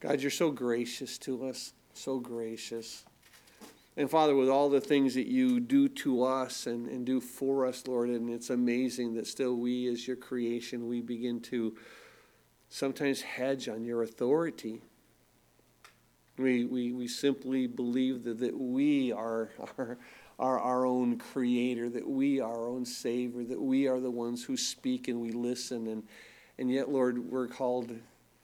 God, you're so gracious to us, so gracious. And Father, with all the things that you do to us and do for us, Lord, and it's amazing that still we as your creation, we begin to sometimes hedge on your authority. We simply believe that we are our own creator, that we are our own savior, that we are the ones who speak and we listen. And yet, Lord, we're called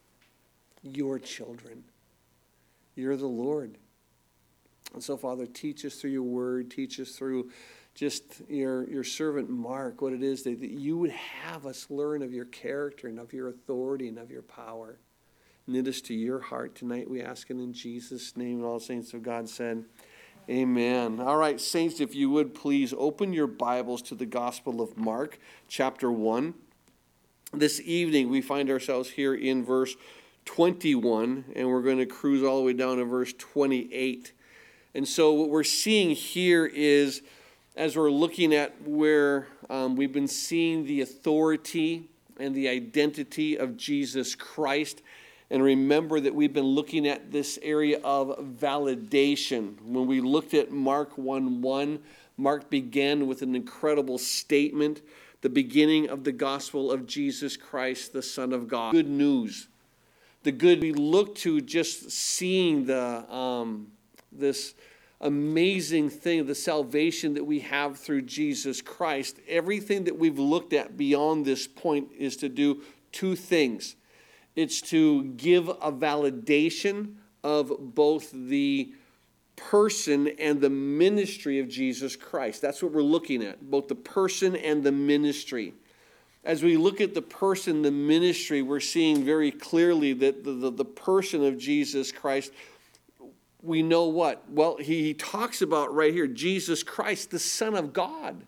your children. You're the Lord. And so, Father, teach us through your word, teach us through just your servant Mark, what it is that you would have us learn of your character and of your authority and of your power. Knit us to your heart tonight, we ask it in Jesus' name. And all saints of God said, amen. All right, saints, if you would please open your Bibles to the Gospel of Mark, chapter 1. This evening we find ourselves here in verse 21, and we're going to cruise all the way down to verse 28. And so what we're seeing here is, as we're looking at where we've been seeing the authority and the identity of Jesus Christ, and remember that we've been looking at this area of validation. When we looked at Mark 1:1, Mark began with an incredible statement, the beginning of the gospel of Jesus Christ, the Son of God. Good news. The good we look to just seeing this amazing thing, the salvation that we have through Jesus Christ. Everything that we've looked at beyond this point is to do two things. It's to give a validation of both the person and the ministry of Jesus Christ. That's what we're looking at, both the person and the ministry. As we look at the person, the ministry, we're seeing very clearly that the person of Jesus Christ, we know what? Well, he talks about right here, Jesus Christ, the Son of God.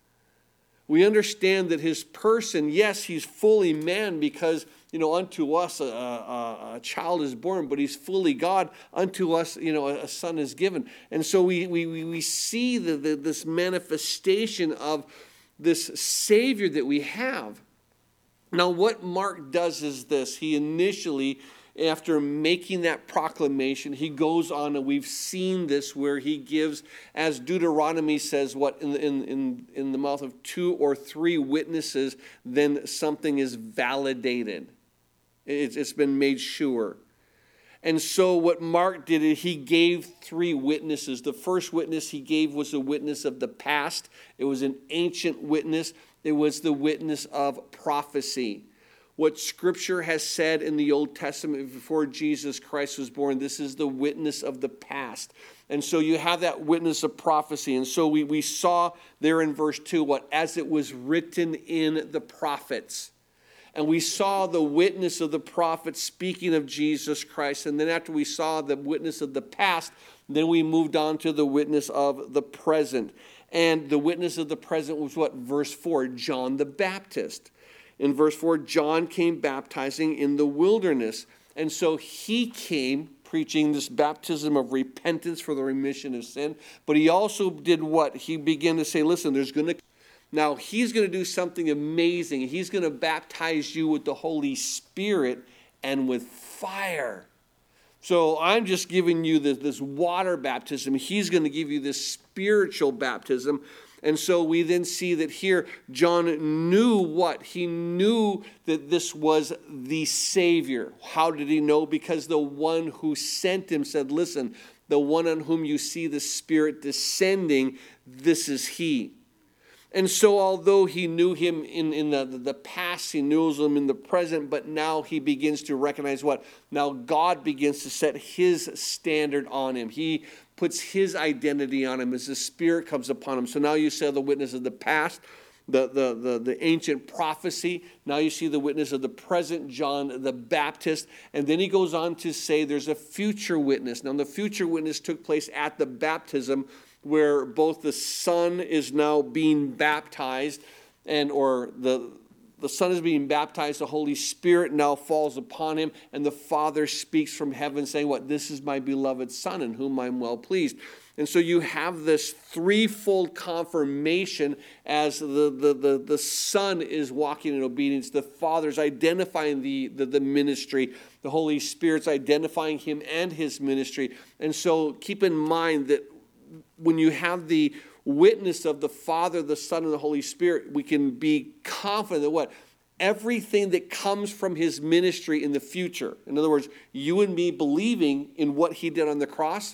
We understand that his person, yes, he's fully man because, unto us a child is born, but he's fully God. Unto us, a son is given. And so we see this manifestation of this Savior that we have. Now, what Mark does is this. He initially, after making that proclamation, he goes on, and we've seen this where he gives, as Deuteronomy says, what in the mouth of 2 or 3 witnesses, then something is validated. It's been made sure. And so what Mark did is he gave 3 witnesses. The first witness he gave was a witness of the past. It was an ancient witness. It was the witness of prophecy. What Scripture has said in the Old Testament before Jesus Christ was born, this is the witness of the past. And so you have that witness of prophecy. And so we saw there in verse 2, what? As it was written in the prophets. And we saw the witness of the prophets speaking of Jesus Christ. And then after we saw the witness of the past, then we moved on to the witness of the present. And the witness of the present was what? Verse 4, John the Baptist. In verse 4, John came baptizing in the wilderness. And so he came preaching this baptism of repentance for the remission of sin. But he also did what? He began to say, listen, he's going to do something amazing. He's going to baptize you with the Holy Spirit and with fire. So I'm just giving you this water baptism. He's going to give you this spiritual baptism. And so we then see that here John knew what? He knew that this was the Savior. How did he know? Because the one who sent him said, listen, the one on whom you see the Spirit descending, this is he. And so although he knew him in the past, he knows him in the present, but now he begins to recognize what? Now God begins to set his standard on him. He puts his identity on him as the Spirit comes upon him. So now you see the witness of the past, the ancient prophecy. Now you see the witness of the present, John the Baptist. And then he goes on to say there's a future witness. Now the future witness took place at the baptism, where both the Son is now being baptized, or the the Son is being baptized, the Holy Spirit now falls upon him, and the Father speaks from heaven saying, what? This is my beloved Son in whom I'm well pleased. And so you have this threefold confirmation as the Son is walking in obedience. The Father's identifying the ministry. The Holy Spirit's identifying him and his ministry. And so keep in mind that when you have the witness of the Father, the Son, and the Holy Spirit, we can be confident that what? Everything that comes from his ministry in the future. In other words, you and me believing in what he did on the cross,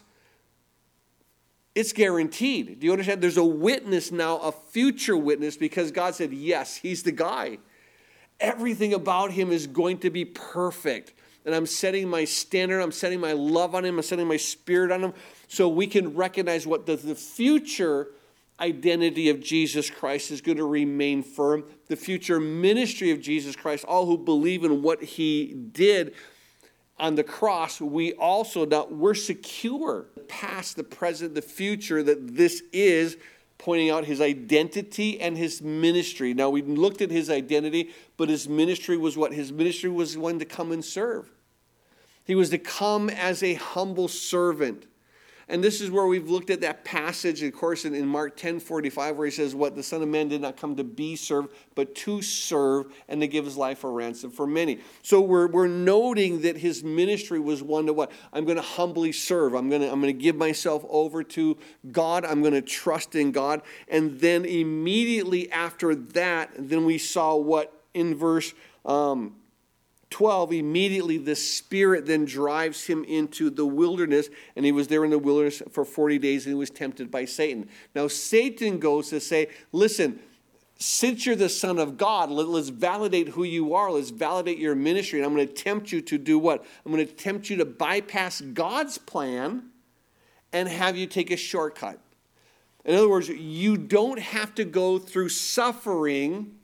it's guaranteed. Do you understand? There's a witness now, a future witness, because God said, yes, he's the guy. Everything about him is going to be perfect. And I'm setting my standard, I'm setting my love on him, I'm setting my spirit on him, so we can recognize what the future identity of Jesus Christ is going to remain firm. The future ministry of Jesus Christ, all who believe in what he did on the cross, we also now, we're secure. Past, the present, the future, that this is pointing out his identity and his ministry. Now, we looked at his identity, but his ministry was what? His ministry was one to come and serve. He was to come as a humble servant. And this is where we've looked at that passage, of course, in Mark 10:45, where he says, what? The Son of Man did not come to be served, but to serve and to give his life a ransom for many. So we're noting that his ministry was one to what? I'm going to humbly serve. I'm going to give myself over to God. I'm going to trust in God. And then immediately after that, then we saw what in verse 12, immediately the Spirit then drives him into the wilderness, and he was there in the wilderness for 40 days, and he was tempted by Satan. Now, Satan goes to say, listen, since you're the Son of God, let's validate who you are. Let's validate your ministry, and I'm going to tempt you to do what? I'm going to tempt you to bypass God's plan and have you take a shortcut. In other words, you don't have to go through suffering.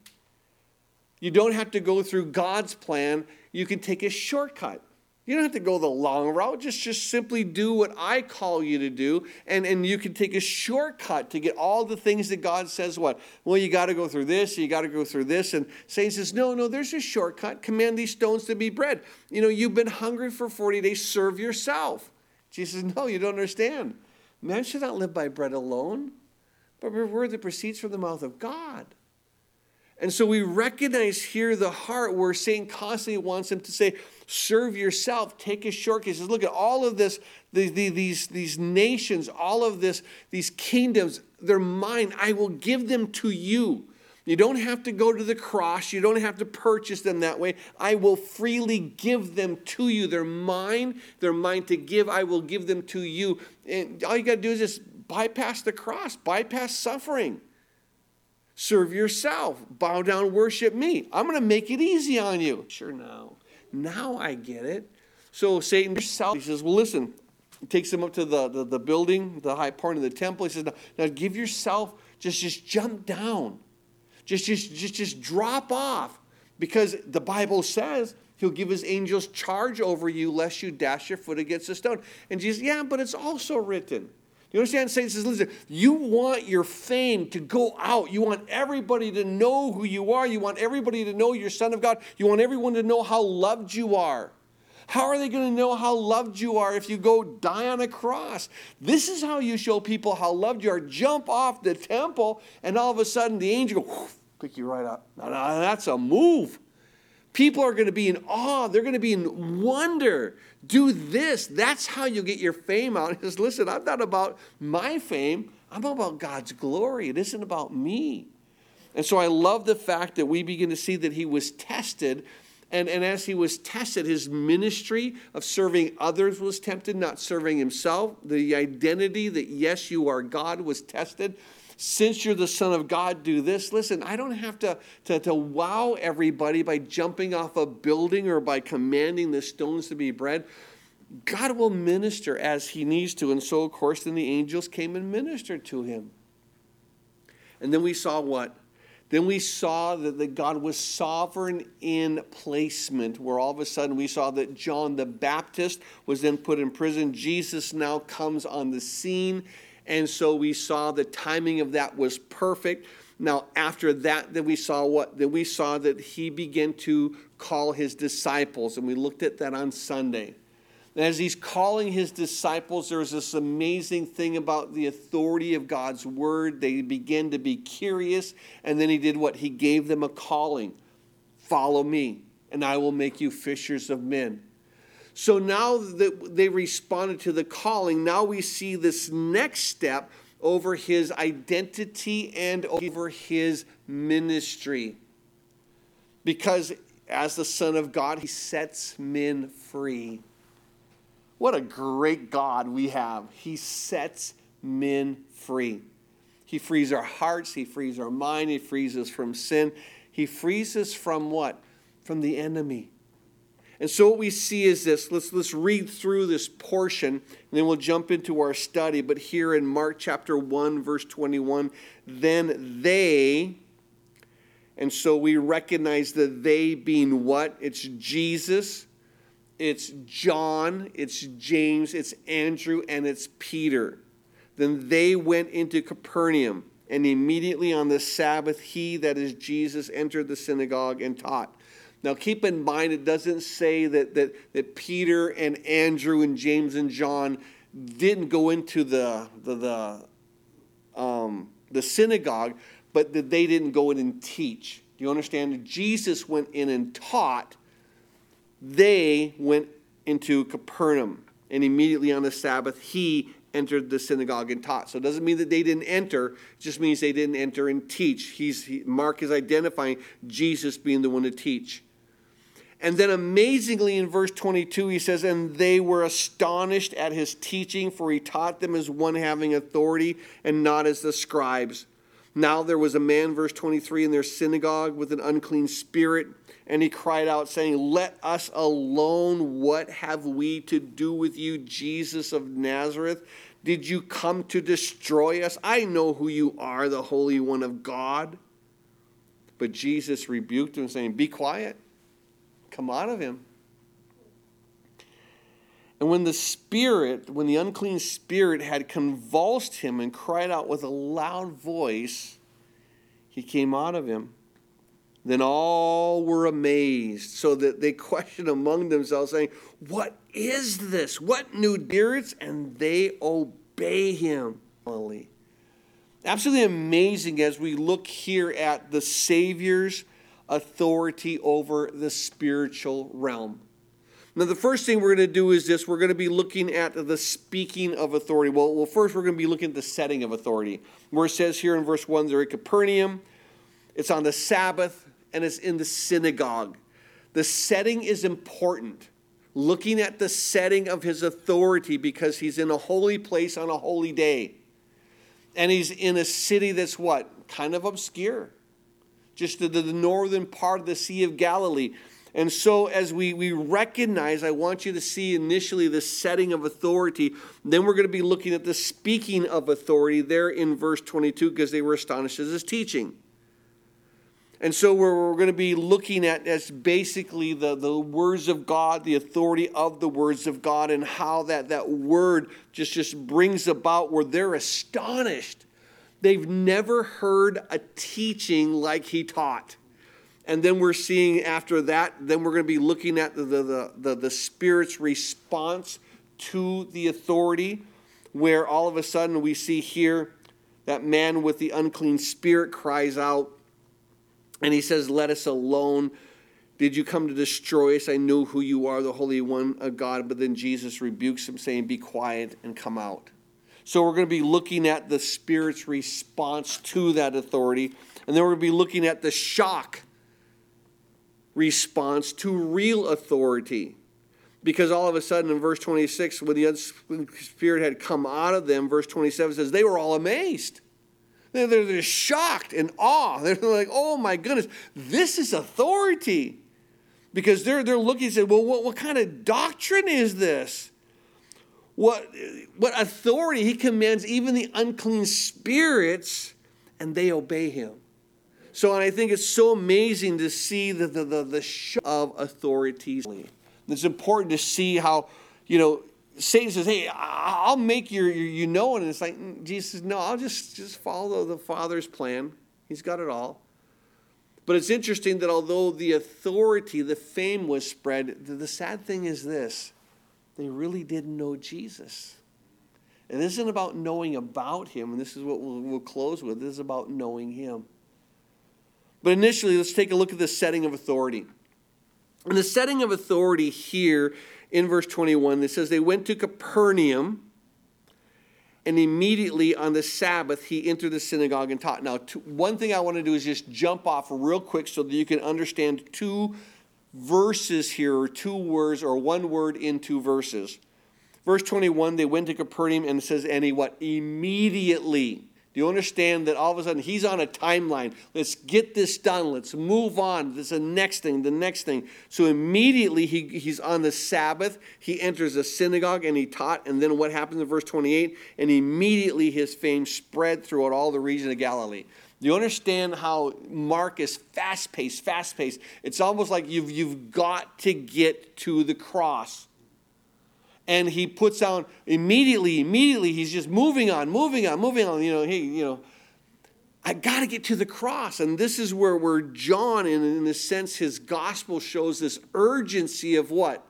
You don't have to go through God's plan. You can take a shortcut. You don't have to go the long route. Just simply do what I call you to do. And you can take a shortcut to get all the things that God says what? Well, you got to go through this. You got to go through this. And Satan says, no, there's a shortcut. Command these stones to be bread. You know, you've been hungry for 40 days. Serve yourself. Jesus says, no, you don't understand. Man should not live by bread alone, but by word that proceeds from the mouth of God. And so we recognize here the heart where Satan constantly wants him to say, serve yourself, take a shortcut. He says, look at all of this, these nations, all of this, these kingdoms, they're mine. I will give them to you. You don't have to go to the cross. You don't have to purchase them that way. I will freely give them to you. They're mine. They're mine to give. I will give them to you. And all you got to do is just bypass the cross, bypass suffering. Serve yourself. Bow down, worship me. I'm going to make it easy on you. Sure, now I get it. So Satan himself, he says, well, listen. He takes him up to the building, the high part of the temple. He says, now give yourself, just jump down. Just drop off. Because the Bible says he'll give his angels charge over you lest you dash your foot against a stone. And Jesus, yeah, but it's also written. You understand? Satan says, listen, you want your fame to go out. You want everybody to know who you are. You want everybody to know you're Son of God. You want everyone to know how loved you are. How are they going to know how loved you are if you go die on a cross? This is how you show people how loved you are. Jump off the temple, and all of a sudden the angel will pick you right up. Now, that's a move. People are going to be in awe. They're going to be in wonder. Do this. That's how you get your fame out. He says, listen, I'm not about my fame. I'm about God's glory. It isn't about me. And so I love the fact that we begin to see that he was tested. And as he was tested, his ministry of serving others was tempted, not serving himself. The identity that, yes, you are God was tested. Since you're the Son of God, do this. Listen, I don't have to wow everybody by jumping off a building or by commanding the stones to be bread. God will minister as he needs to. And so, of course, then the angels came and ministered to him. And then we saw what? Then we saw that God was sovereign in placement, where all of a sudden we saw that John the Baptist was then put in prison. Jesus now comes on the scene. And so we saw the timing of that was perfect. Now, after that, then we saw what? Then we saw that he began to call his disciples, and we looked at that on Sunday. And as he's calling his disciples, there's this amazing thing about the authority of God's word. They began to be curious, and then he did what? He gave them a calling. Follow me, and I will make you fishers of men. So now that they responded to the calling, now we see this next step over his identity and over his ministry. Because as the Son of God, he sets men free. What a great God we have. He sets men free. He frees our hearts. He frees our mind. He frees us from sin. He frees us from what? From the enemy. And so what we see is this. Let's read through this portion, and then we'll jump into our study. But here in Mark chapter 1, verse 21, then they, and so we recognize the they being what? It's Jesus, it's John, it's James, it's Andrew, and it's Peter. Then they went into Capernaum, and immediately on the Sabbath, he, that is Jesus, entered the synagogue and taught. Now keep in mind, it doesn't say that Peter and Andrew and James and John didn't go into the synagogue, but that they didn't go in and teach. Do you understand? Jesus went in and taught. They went into Capernaum, and immediately on the Sabbath, he entered the synagogue and taught. So it doesn't mean that they didn't enter. It just means they didn't enter and teach. Mark is identifying Jesus being the one to teach. And then amazingly in verse 22, he says, and they were astonished at his teaching, for he taught them as one having authority and not as the scribes. Now there was a man, verse 23, in their synagogue with an unclean spirit, and he cried out, saying, let us alone. What have we to do with you, Jesus of Nazareth? Did you come to destroy us? I know who you are, the Holy One of God. But Jesus rebuked him, saying, be quiet. Come out of him. And when the unclean spirit had convulsed him and cried out with a loud voice, he came out of him. Then all were amazed, so that they questioned among themselves, saying, what is this? What new spirits? And they obey him. Absolutely amazing as we look here at the Savior's authority over the spiritual realm. Now, the first thing we're going to do is this. We're going to be looking at the speaking of authority. Well, first we're going to be looking at the setting of authority. Where it says here in verse 1, they're at Capernaum. It's on the Sabbath, and it's in the synagogue. The setting is important. Looking at the setting of his authority, because he's in a holy place on a holy day. And he's in a city that's what? Kind of obscure. Just the northern part of the Sea of Galilee. And so as we recognize, I want you to see initially the setting of authority. Then we're going to be looking at the speaking of authority there in verse 22, because they were astonished at his teaching. And so we're going to be looking at as basically the words of God, the authority of the words of God, and how that word just brings about where they're astonished. They've never heard a teaching like he taught. And then we're seeing after that, then we're going to be looking at the Spirit's response to the authority, where all of a sudden we see here that man with the unclean spirit cries out, and he says, let us alone. Did you come to destroy us? I know who you are, the Holy One of God. But then Jesus rebukes him, saying, be quiet and come out. So we're going to be looking at the Spirit's response to that authority. And then we're going to be looking at the shock response to real authority. Because all of a sudden in verse 26, when the unclean spirit had come out of them, verse 27 says, they were all amazed. They're shocked and awe. They're like, oh my goodness, this is authority. Because they're looking and saying, well, what kind of doctrine is this? What authority? He commands even the unclean spirits, and they obey him. So, and I think it's so amazing to see the show of authorities. It's important to see how, Satan says, hey, I'll make your known. And it's like, Jesus says, no, I'll just follow the Father's plan. He's got it all. But it's interesting that although the authority, the fame was spread, the sad thing is this: they really didn't know Jesus. It isn't about knowing about him, and this is what we'll close with. This is about knowing him. But initially, let's take a look at the setting of authority. And the setting of authority here in verse 21, it says, they went to Capernaum, and immediately on the Sabbath, he entered the synagogue and taught. Now, one thing I want to do is just jump off real quick so that you can understand two verses here, or two words, or one word in two verses. Verse 21, they went to Capernaum, and it says, and he what? Immediately. Do you understand that all of a sudden he's on a timeline? Let's get this done. Let's move on. This is the next thing. So immediately he's on the Sabbath. He enters a synagogue and he taught. And then what happens in verse 28? And immediately his fame spread throughout all the region of Galilee. Do you understand how Mark is fast-paced? It's almost like you've got to get to the cross. And he puts down immediately, he's just moving on. I got to get to the cross. And this is where John, in a sense, his gospel shows this urgency of what?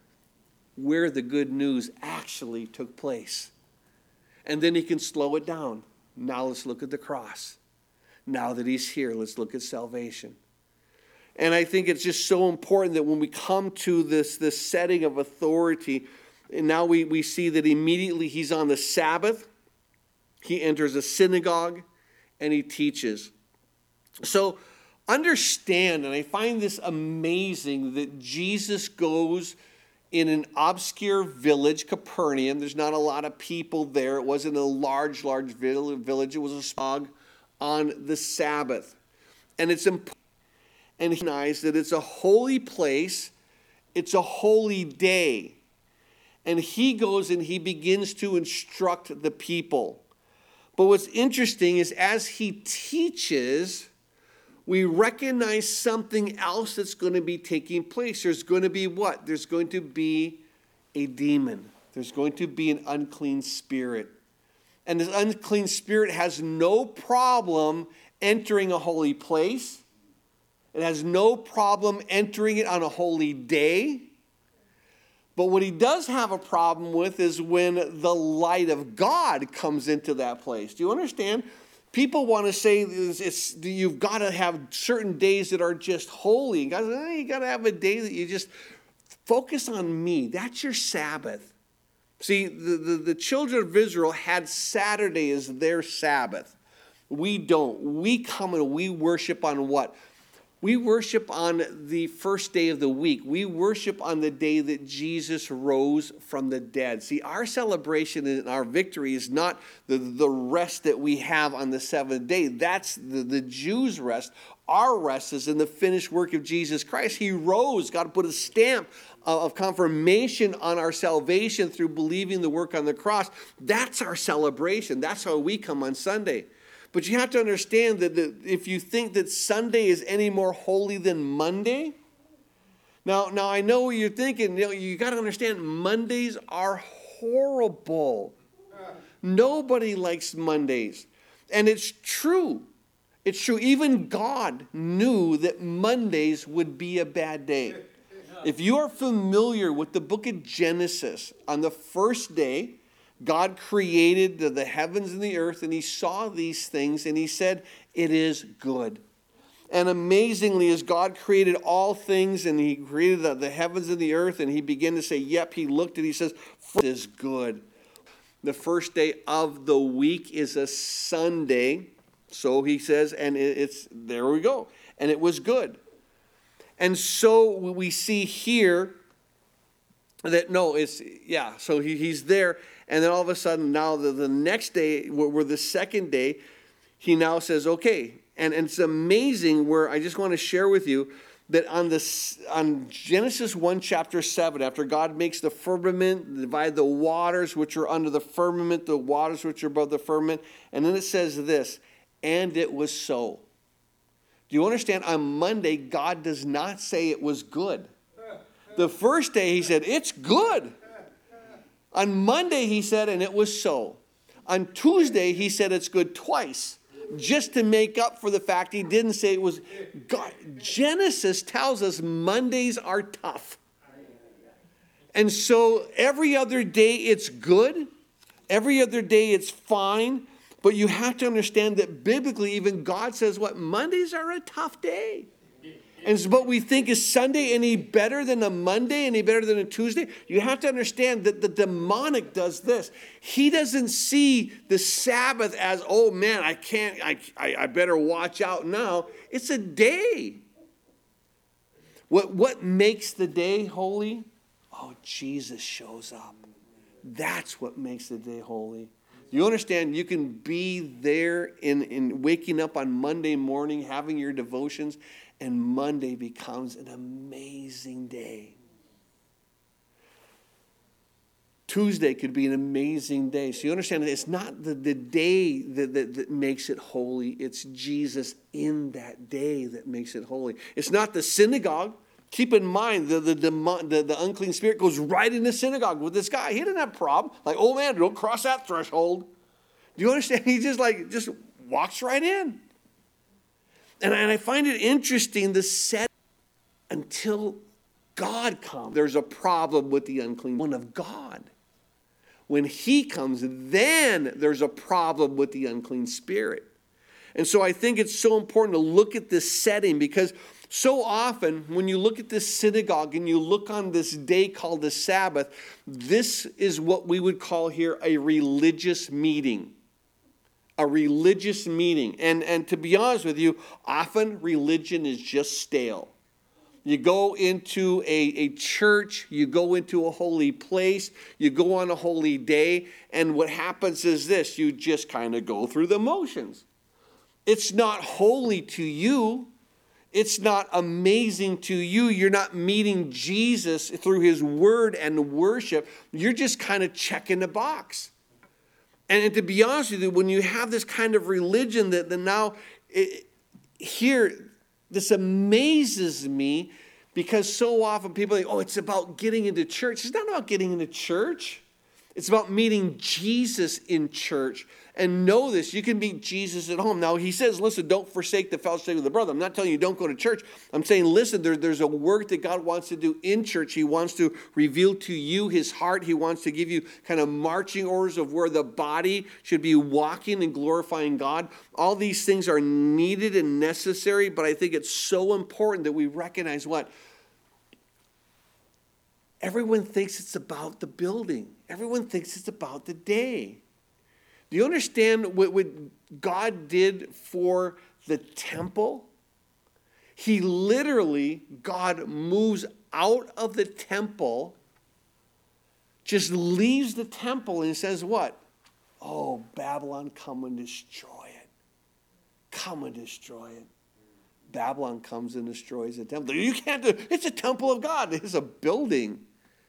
Where the good news actually took place. And then he can slow it down. Now let's look at the cross. Now that he's here, let's look at salvation. And I think it's just so important that when we come to this setting of authority, and now we see that immediately he's on the Sabbath, he enters a synagogue, and he teaches. So understand, and I find this amazing, that Jesus goes in an obscure village, Capernaum. There's not a lot of people there. It wasn't a large village. It was a synagogue on the Sabbath. And it's important, and he recognizes that it's a holy place. It's a holy day. And he goes and he begins to instruct the people. But what's interesting is as he teaches, we recognize something else that's going to be taking place. There's going to be what? There's going to be a demon. There's going to be an unclean spirit. And this unclean spirit has no problem entering a holy place. It has no problem entering it on a holy day. But what he does have a problem with is when the light of God comes into that place. Do you understand? People want to say you've got to have certain days that are just holy. And God says, you got to have a day that you just focus on me. That's your Sabbath. See, the children of Israel had Saturday as their Sabbath. We don't. We come and we worship on what? We worship on the first day of the week. We worship on the day that Jesus rose from the dead. See, our celebration and our victory is not the rest that we have on the seventh day. That's the Jews' rest. Our rest is in the finished work of Jesus Christ. He rose. God put a stamp of confirmation on our salvation through believing the work on the cross. That's our celebration. That's how we come on Sunday. But you have to understand that if you think that Sunday is any more holy than Monday, now I know what you're thinking. You got to understand, Mondays are horrible. Nobody likes Mondays. And it's true. It's true. Even God knew that Mondays would be a bad day. If you are familiar with the book of Genesis, on the first day, God created the heavens and the earth, and he saw these things, and he said, it is good. And amazingly, as God created all things, and he created the heavens and the earth, and he began to say, yep, he looked and he says, it is good. The first day of the week is a Sunday, so he says, and it's, there we go, and it was good. And so we see here that, so he's there. And then all of a sudden, now the next day, we're the second day, he now says, okay. And it's amazing where I just want to share with you that on Genesis 1, chapter 7, after God makes the firmament, divide the waters which are under the firmament, the waters which are above the firmament. And then it says this, and it was so. Do you understand? On Monday, God does not say it was good. The first day, he said, it's good. On Monday, he said, and it was so. On Tuesday, he said it's good twice. just to make up for the fact he didn't say it was God. Genesis tells us Mondays are tough. And so every other day it's good. Every other day it's fine. But you have to understand that biblically, even God says what? Mondays are a tough day. And so, but we think, is Sunday any better than a Monday, any better than a Tuesday? You have to understand that the demonic does this. He doesn't see the Sabbath as, oh man, I better watch out now. It's a day. What makes the day holy? Oh, Jesus shows up. That's what makes the day holy. You understand, you can be there in waking up on Monday morning, having your devotions, and Monday becomes an amazing day. Tuesday could be an amazing day. So you understand that it's not the day that makes it holy. It's Jesus in that day that makes it holy. It's not the synagogue. Keep in mind, the unclean spirit goes right in the synagogue with this guy. He didn't have a problem. Like, oh man, don't cross that threshold. Do you understand? He just walks right in. And I find it interesting, the set until God comes. There's a problem with the unclean one of God. When he comes, then there's a problem with the unclean spirit. And so I think it's so important to look at this setting, because so often when you look at this synagogue and you look on this day called the Sabbath, this is what we would call here a religious meeting. A religious meeting. And to be honest with you, often religion is just stale. You go into a church, you go into a holy place, you go on a holy day, and what happens is this, you just kind of go through the motions. It's not holy to you. It's not amazing to you. You're not meeting Jesus through his word and worship. You're just kind of checking the box. And to be honest with you, when you have this kind of religion that now here, this amazes me, because so often people think, oh, it's about getting into church. It's not about getting into church. It's about meeting Jesus in church. And know this, you can meet Jesus at home. Now, he says, listen, don't forsake the fellowship of the brother. I'm not telling you don't go to church. I'm saying, listen, there's a work that God wants to do in church. He wants to reveal to you his heart. He wants to give you kind of marching orders of where the body should be walking and glorifying God. All these things are needed and necessary, but I think it's so important that we recognize what? Everyone thinks it's about the building. Everyone thinks it's about the day. Do you understand what God did for the temple? He literally, God moves out of the temple, just leaves the temple and says what? Oh, Babylon, come and destroy it. Come and destroy it. Babylon comes and destroys the temple. You can't do it. It's a temple of God. It's a building.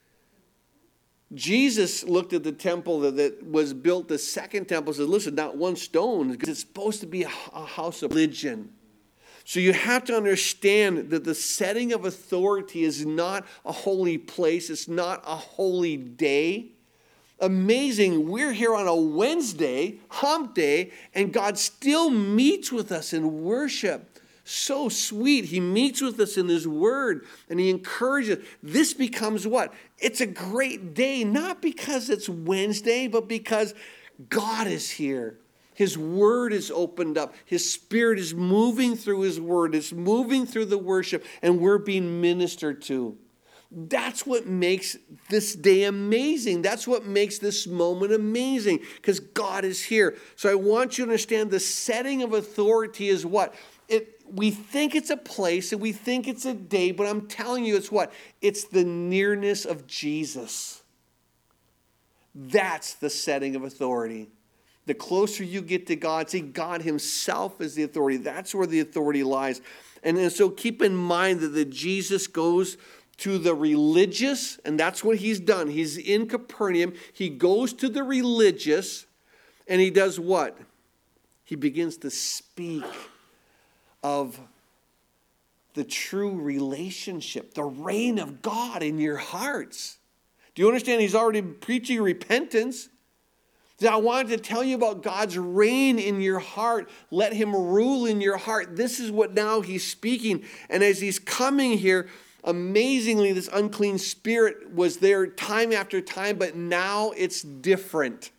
Jesus looked at the temple that was built, the second temple, and said, listen, not one stone, because it's supposed to be a house of religion. So you have to understand that the setting of authority is not a holy place. It's not a holy day. Amazing, we're here on a Wednesday, hump day, and God still meets with us in worship. So sweet. He meets with us in his word and he encourages. This becomes what? It's a great day, not because it's Wednesday, but because God is here. His word is opened up. His spirit is moving through his word. It's moving through the worship, and we're being ministered to. That's what makes this day amazing. That's what makes this moment amazing, because God is here. So I want you to understand the setting of authority is what? We think it's a place and we think it's a day, but I'm telling you it's what? It's the nearness of Jesus. That's the setting of authority. The closer you get to God, see, God himself is the authority. That's where the authority lies. And so keep in mind that Jesus goes to the religious, and that's what he's done. He's in Capernaum. He goes to the religious, and he does what? He begins to speak of the true relationship, the reign of God in your hearts. Do you understand? He's already preaching repentance. I wanted to tell you about God's reign in your heart. Let him rule in your heart. This is what now he's speaking. And as he's coming here, amazingly, this unclean spirit was there time after time, but now it's different.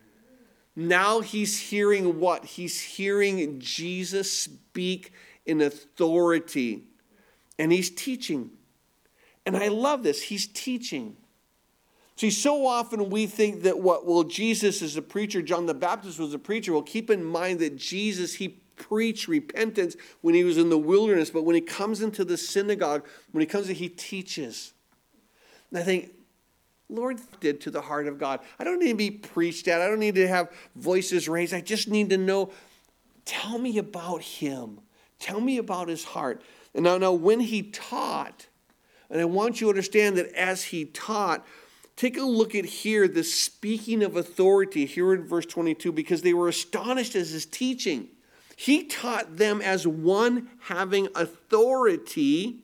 Now he's hearing what? He's hearing Jesus speak in authority. And he's teaching. And I love this. He's teaching. See, so often we think that Jesus is a preacher, John the Baptist was a preacher. Well, keep in mind that Jesus, he preached repentance when he was in the wilderness, but when he comes into the synagogue, when he comes in, he teaches. And I think, Lord, did to the heart of God. I don't need to be preached at. I don't need to have voices raised. I just need to know, tell me about him. Tell me about his heart. And now when he taught, and I want you to understand that as he taught, take a look at here, the speaking of authority here in verse 22, because they were astonished at his teaching. He taught them as one having authority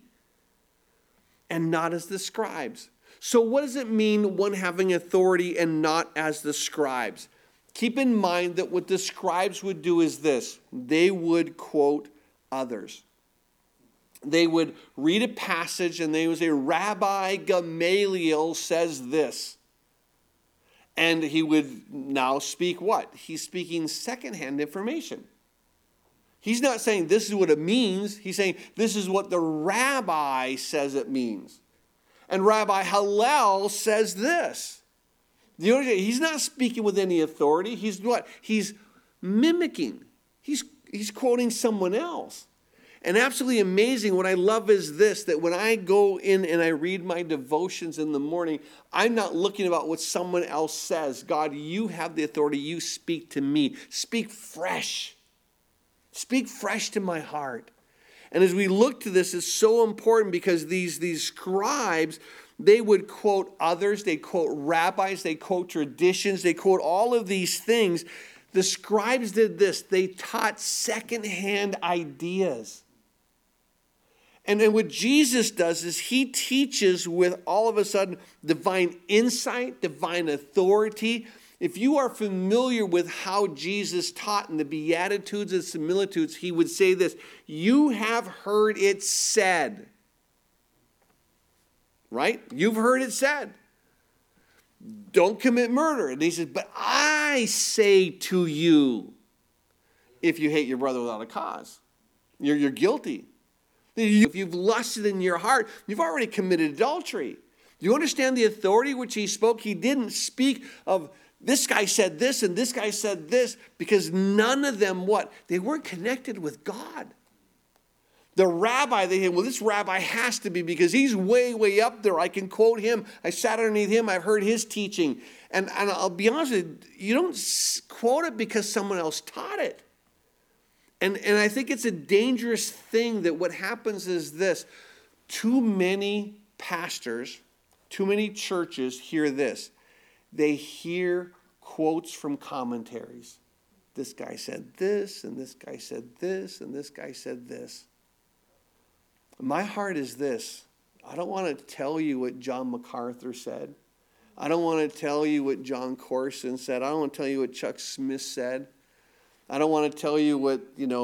and not as the scribes. So what does it mean, one having authority and not as the scribes? Keep in mind that what the scribes would do is this. They would quote others. They would read a passage and they would say, Rabbi Gamaliel says this. And he would now speak what? He's speaking secondhand information. He's not saying this is what it means. He's saying this is what the rabbi says it means. And Rabbi Hillel says this. He's not speaking with any authority. He's what? He's mimicking. He's quoting someone else. And absolutely amazing, what I love is this, that when I go in and I read my devotions in the morning, I'm not looking about what someone else says. God, you have the authority. You speak to me. Speak fresh. Speak fresh to my heart. And as we look to this, it's so important because these scribes, they would quote others. They quote rabbis. They quote traditions. They quote all of these things. The scribes did this. They taught secondhand ideas. And then what Jesus does is he teaches with all of a sudden divine insight, divine authority. If you are familiar with how Jesus taught in the Beatitudes and Similitudes, he would say this, you have heard it said. Right? You've heard it said. Don't commit murder. And he says, but I say to you, if you hate your brother without a cause, you're guilty. If you've lusted in your heart, you've already committed adultery. Do you understand the authority which he spoke? He didn't speak of this guy said this and this guy said this because none of them what? They weren't connected with God. The rabbi, they said, well, this rabbi has to be because he's way, way up there. I can quote him. I sat underneath him. I've heard his teaching. And I'll be honest with you, you don't quote it because someone else taught it. And I think it's a dangerous thing that what happens is this. Too many pastors, too many churches hear this. They hear quotes from commentaries. This guy said this, and this guy said this, and this guy said this. My heart is this. I don't want to tell you what John MacArthur said. I don't want to tell you what John Corson said. I don't want to tell you what Chuck Smith said. I don't want to tell you what,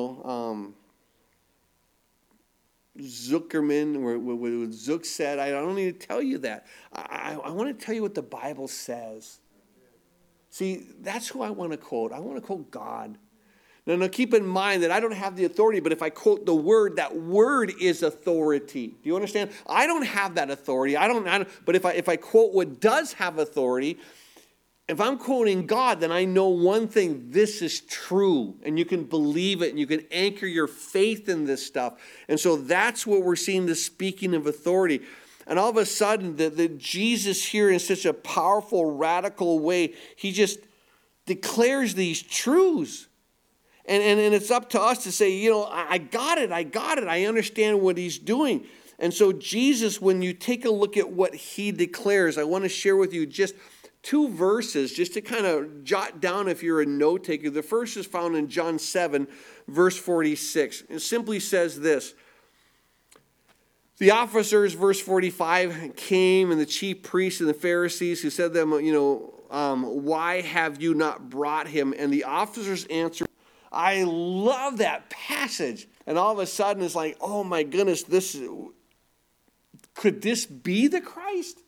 Zuckerman or what Zook said. I don't need to tell you that. I want to tell you what the Bible says. See, that's who I want to quote. I want to quote God. Now, keep in mind that I don't have the authority, but if I quote the word, that word is authority. Do you understand? I don't have that authority. But if I quote what does have authority, if I'm quoting God, then I know one thing, this is true, and you can believe it, and you can anchor your faith in this stuff. And so that's what we're seeing, the speaking of authority. And all of a sudden, that Jesus here in such a powerful, radical way, he just declares these truths. And it's up to us to say, I got it, I understand what he's doing. And so Jesus, when you take a look at what he declares, I want to share with you just 2 verses just to kind of jot down if you're a note taker. The first is found in John 7, verse 46. It simply says this. The officers, verse 45, came and the chief priests and the Pharisees who said to them, why have you not brought him? And the officers answered, I love that passage. And all of a sudden it's like, oh my goodness, could this be the Christ?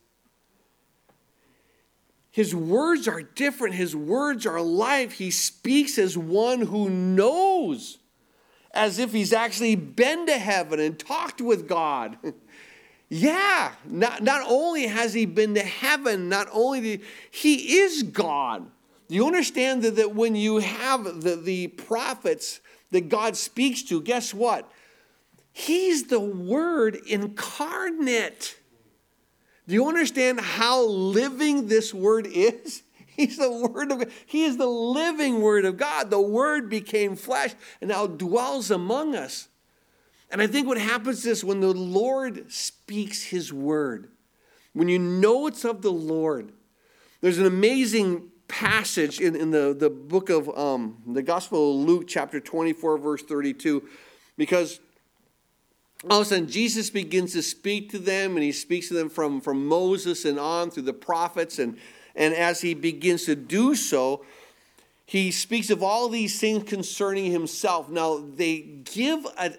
His words are different. His words are alive. He speaks as one who knows, as if he's actually been to heaven and talked with God. Yeah, not only has he been to heaven, not only he is God. Do you understand that when you have the prophets that God speaks to, guess what? He's the Word incarnate. Do you understand how living this Word is? He's the Word of God. He is the living Word of God. The Word became flesh and now dwells among us. And I think what happens is when the Lord speaks His Word, when you know it's of the Lord, there's an amazing passage in the book of the Gospel of Luke, chapter 24, verse 32, because all of a sudden Jesus begins to speak to them, and he speaks to them from Moses and on through the prophets, and as he begins to do so, he speaks of all these things concerning himself. Now, they give a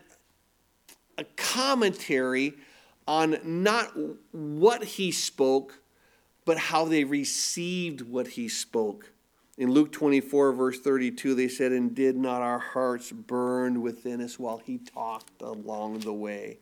commentary on not what he spoke, but how they received what he spoke. In Luke 24, verse 32, they said, and did not our hearts burn within us while he talked along the way?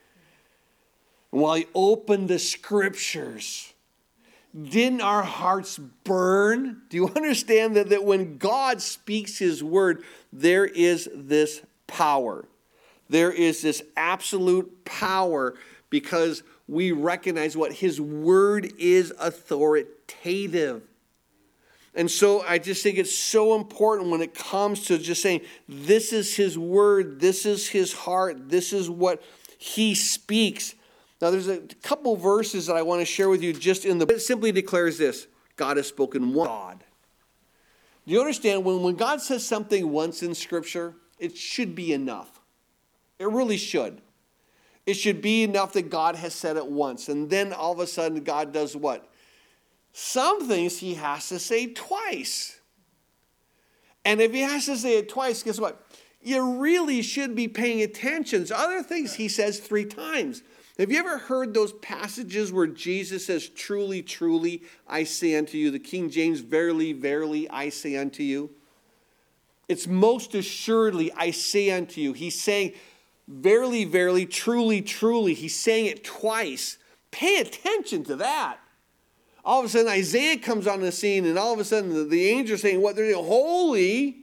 And while he opened the scriptures, didn't our hearts burn? Do you understand that when God speaks his word, there is this power? There is this absolute power because we recognize what his word is authoritative. And so I just think it's so important when it comes to just saying, this is his word, this is his heart, this is what he speaks. Now there's a couple verses that I want to share with you just it simply declares this: God has spoken once. God. Do you understand when God says something once in Scripture, it should be enough. It really should. It should be enough that God has said it once. And then all of a sudden God does what? Some things he has to say twice. And if he has to say it twice, guess what? You really should be paying attention. Other things he says 3 times. Have you ever heard those passages where Jesus says, truly, truly, I say unto you? The King James, verily, verily, I say unto you. It's most assuredly, I say unto you. He's saying, verily, verily, truly, truly. He's saying it twice. Pay attention to that. All of a sudden, Isaiah comes on the scene, and all of a sudden, the angels saying, what? They're saying, holy,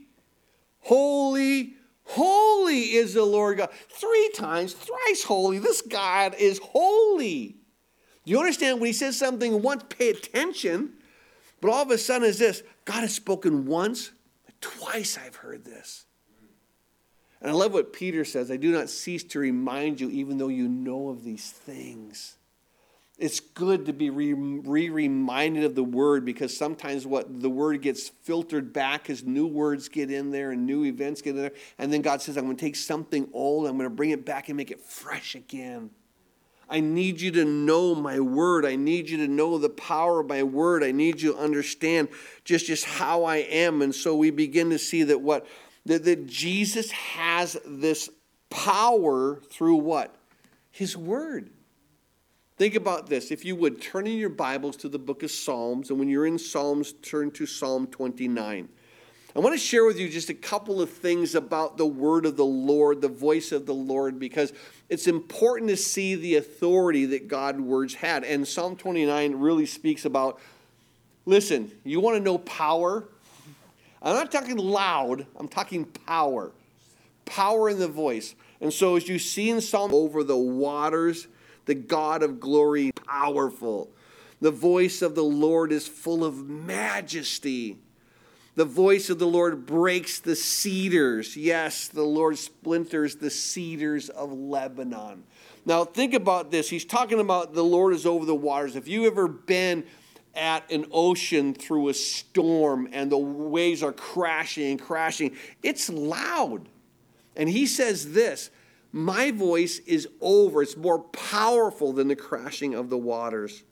holy, holy is the Lord God. 3 times, thrice holy. This God is holy. Do you understand? When he says something once, pay attention. But all of a sudden is this: God has spoken once, twice I've heard this. And I love what Peter says: I do not cease to remind you, even though you know of these things. It's good to be reminded of the word, because sometimes what the word gets filtered back as new words get in there and new events get in there. And then God says, I'm going to take something old, I'm going to bring it back and make it fresh again. I need you to know my word. I need you to know the power of my word. I need you to understand just how I am. And so we begin to see that that Jesus has this power through what? His word. Think about this. If you would, turn in your Bibles to the book of Psalms. And when you're in Psalms, turn to Psalm 29. I want to share with you just a couple of things about the word of the Lord, the voice of the Lord, because it's important to see the authority that God's words had. And Psalm 29 really speaks about, listen, you want to know power? I'm not talking loud. I'm talking power. Power in the voice. And so as you see in Psalm, over the waters, the God of glory, powerful. The voice of the Lord is full of majesty. The voice of the Lord breaks the cedars. Yes, the Lord splinters the cedars of Lebanon. Now think about this. He's talking about the Lord is over the waters. If you've ever been at an ocean through a storm and the waves are crashing and crashing, it's loud. And he says this: my voice is over. It's more powerful than the crashing of the waters.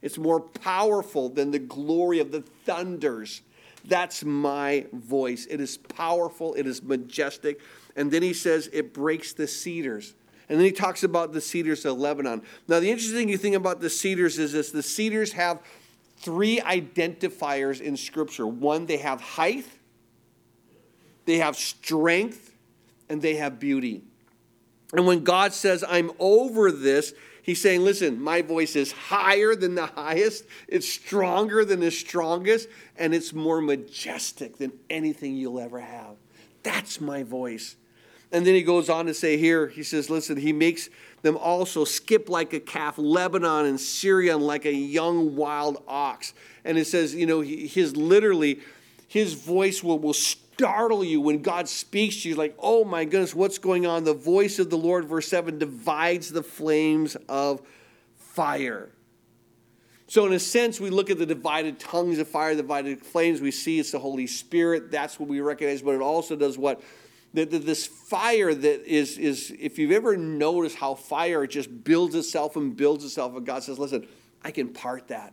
It's more powerful than the glory of the thunders. That's my voice. It is powerful. It is majestic. And then he says it breaks the cedars. And then he talks about the cedars of Lebanon. Now, the interesting thing about the cedars is this. The cedars have 3 identifiers in Scripture. One, they have height, they have strength, and they have beauty. And when God says, I'm over this, he's saying, listen, my voice is higher than the highest, it's stronger than the strongest, and it's more majestic than anything you'll ever have. That's my voice. And then he goes on to say here, he says, listen, he makes them also skip like a calf, Lebanon and Syrian like a young wild ox. And it says, his voice will startle you when God speaks to you. Like, oh my goodness, what's going on? The voice of the Lord, verse 7, divides the flames of fire. So in a sense, we look at the divided tongues of fire, divided flames. We see it's the Holy Spirit. That's what we recognize. But it also does what? This fire that is, if you've ever noticed how fire just builds itself and builds itself, and God says, listen, I can part that.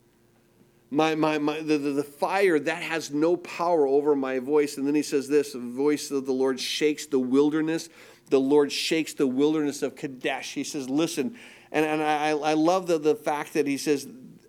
The fire, that has no power over my voice. And then he says this, the voice of the Lord shakes the wilderness. The Lord shakes the wilderness of Kadesh. He says, listen, and I love the fact that he says,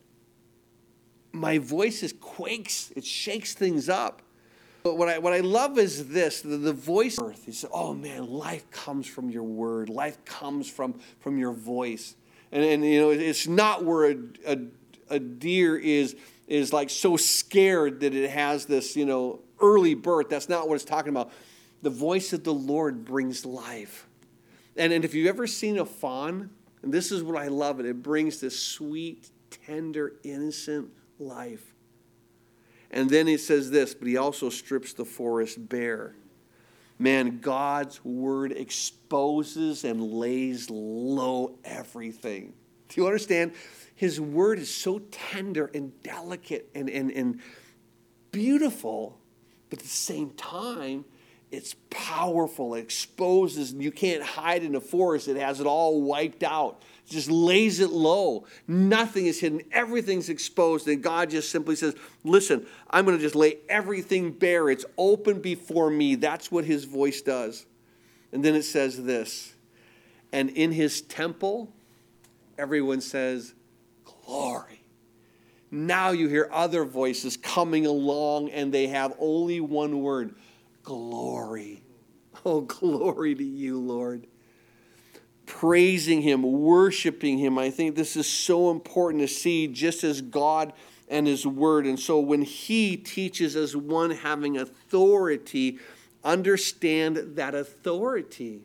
my voice quakes. It shakes things up. But what I love is this, the voice of earth. He said, oh man, life comes from your word. Life comes from your voice. And it's not where a deer is like so scared that it has this, early birth. That's not what it's talking about. The voice of the Lord brings life. And if you've ever seen a fawn, and this is what I love it brings this sweet, tender, innocent life. And then he says this, but he also strips the forest bare. Man, God's word exposes and lays low everything. Do you understand? His word is so tender and delicate and beautiful, but at the same time, it's powerful. It exposes. You can't hide in a forest. It has it all wiped out. It just lays it low. Nothing is hidden. Everything's exposed. And God just simply says, listen, I'm going to just lay everything bare. It's open before me. That's what his voice does. And then it says this, and in his temple, everyone says, glory. Now you hear other voices coming along, and they have only one word, glory. Oh, glory to you, Lord. Praising him, worshiping him. I think this is so important to see, just as God and his word. And so when he teaches as one having authority, understand that authority.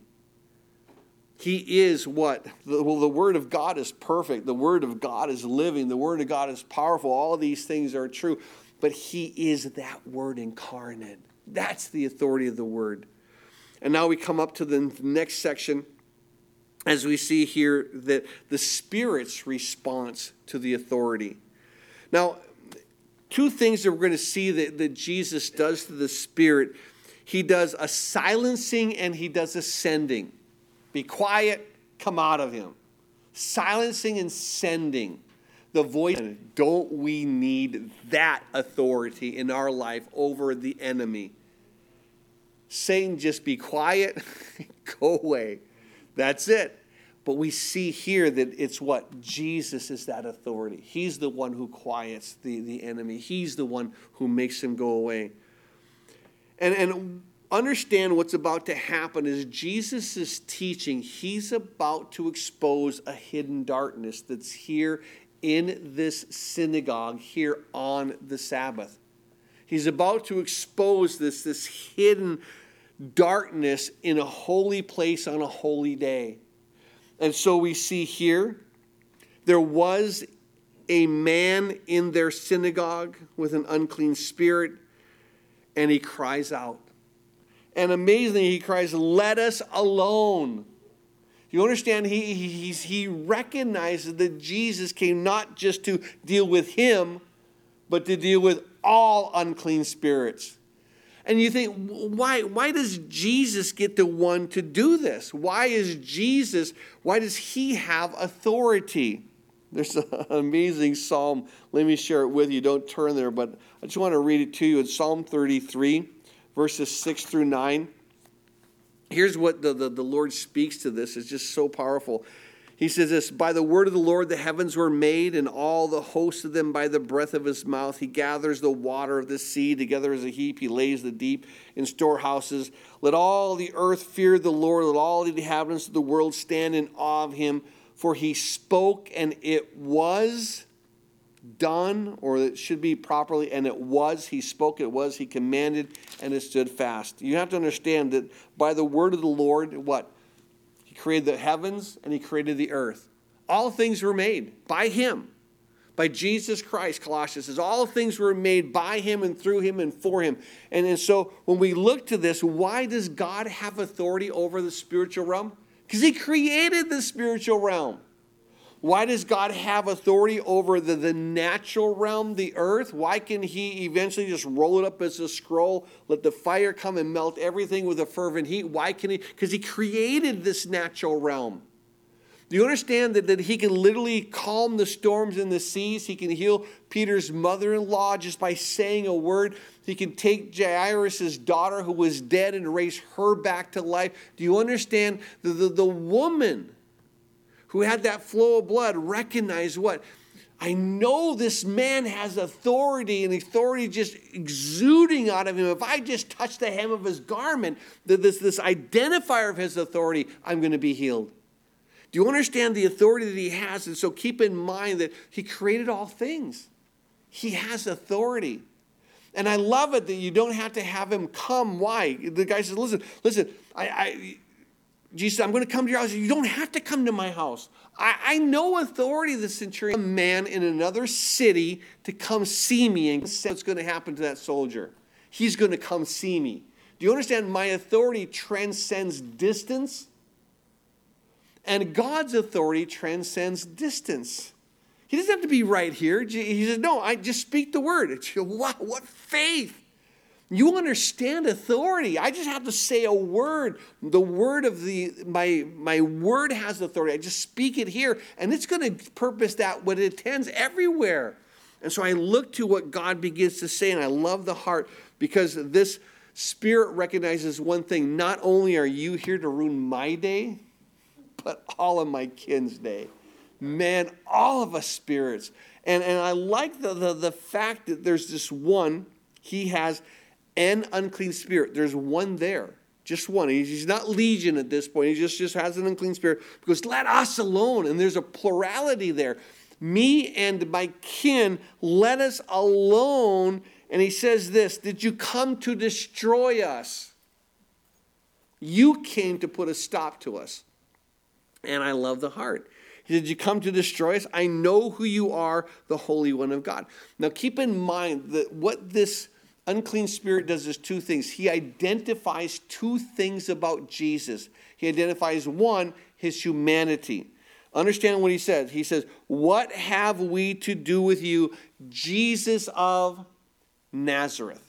He is what? The word of God is perfect. The word of God is living. The word of God is powerful. All of these things are true. But he is that word incarnate. That's the authority of the word. And now we come up to the next section, as we see here that the Spirit's response to the authority. Now, 2 things that we're going to see that Jesus does to the Spirit. He does a silencing and he does a sending. Be quiet, come out of him. Silencing and sending the voice. Don't we need that authority in our life over the enemy? Satan, just be quiet, go away. That's it. But we see here that it's what? Jesus is that authority. He's the one who quiets the enemy. He's the one who makes him go away. And understand what's about to happen is Jesus is teaching. He's about to expose a hidden darkness that's here in this synagogue here on the Sabbath. He's about to expose this hidden darkness in a holy place on a holy day. And so we see here, there was a man in their synagogue with an unclean spirit, and he cries out. And amazingly, he cries, let us alone. You understand, he recognizes that Jesus came not just to deal with him, but to deal with all unclean spirits. And you think, why does Jesus get the one to do this? Why does he have authority? There's an amazing psalm. Let me share it with you. Don't turn there, but I just want to read it to you. It's Psalm 33, verses 6 through 9. Here's what the Lord speaks to this. It's just so powerful. He says this, by the word of the Lord the heavens were made, and all the hosts of them by the breath of his mouth. He gathers the water of the sea together as a heap. He lays the deep in storehouses. Let all the earth fear the Lord. Let all the inhabitants of the world stand in awe of him. For he spoke, and it was done, or it should be properly, and it was. He spoke, it was. He commanded, and it stood fast. You have to understand that by the word of the Lord, what? He created the heavens and he created the earth. All things were made by him, by Jesus Christ. Colossians says all things were made by him and through him and for him. And so when we look to this, why does God have authority over the spiritual realm? Because he created the spiritual realm. Why does God have authority over the natural realm, the earth? Why can he eventually just roll it up as a scroll, let the fire come and melt everything with a fervent heat? Why can he? Because he created this natural realm. Do you understand that he can literally calm the storms and the seas? He can heal Peter's mother-in-law just by saying a word. He can take Jairus' daughter who was dead and raise her back to life. Do you understand? The woman who had that flow of blood recognized what? I know this man has authority, and authority just exuding out of him. If I just touch the hem of his garment, this identifier of his authority, I'm going to be healed. Do you understand the authority that he has? And so keep in mind that he created all things. He has authority. And I love it that you don't have to have him come. Why? The guy says, listen, Jesus said, I'm going to come to your house. You don't have to come to my house. I know authority, the centurion. A man in another city to come see me and say what's going to happen to that soldier. He's going to come see me. Do you understand? My authority transcends distance, and God's authority transcends distance. He doesn't have to be right here. He says, no, I just speak the word. Wow, what faith. You understand authority. I just have to say a word. The word of my word has authority. I just speak it here, and it's going to purpose that when it attends everywhere. And so I look to what God begins to say, and I love the heart, because this Spirit recognizes one thing. Not only are you here to ruin my day, but all of my kin's day. Man, all of us spirits. And I like the fact that there's this one, he has an unclean spirit. There's one there. Just one. He's not legion at this point. He just has an unclean spirit. Because let us alone. And there's a plurality there. Me and my kin, let us alone. And he says this, did you come to destroy us? You came to put a stop to us. And I love the heart. Did you come to destroy us? I know who you are, the Holy One of God. Now keep in mind that what this unclean spirit does is two things. He identifies two things about Jesus. He identifies, one, his humanity. Understand what he says. He says, what have we to do with you, Jesus of Nazareth?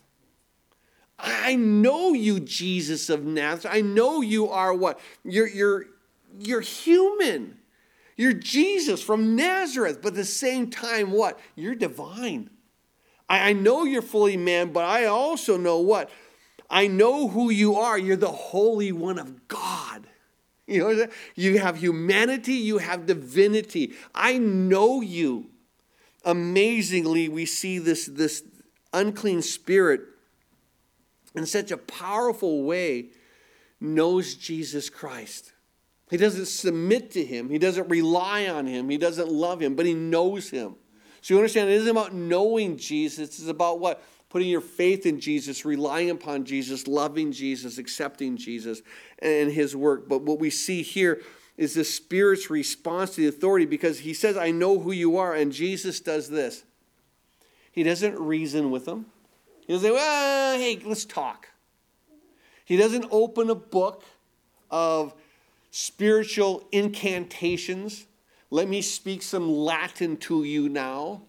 I know you, Jesus of Nazareth. I know you are what? You're human. You're Jesus from Nazareth, but at the same time, what? You're divine. I know you're fully man, but I also know what? I know who you are. You're the Holy One of God. You know, you have humanity, you have divinity. I know you. Amazingly, we see this unclean spirit in such a powerful way knows Jesus Christ. He doesn't submit to him. He doesn't rely on him. He doesn't love him, but he knows him. So you understand, it isn't about knowing Jesus. It's about what? Putting your faith in Jesus, relying upon Jesus, loving Jesus, accepting Jesus and his work. But what we see here is the Spirit's response to the authority, because he says, I know who you are. And Jesus does this. He doesn't reason with them. He doesn't say, well, hey, let's talk. He doesn't open a book of spiritual incantations. Let me speak some Latin to you now.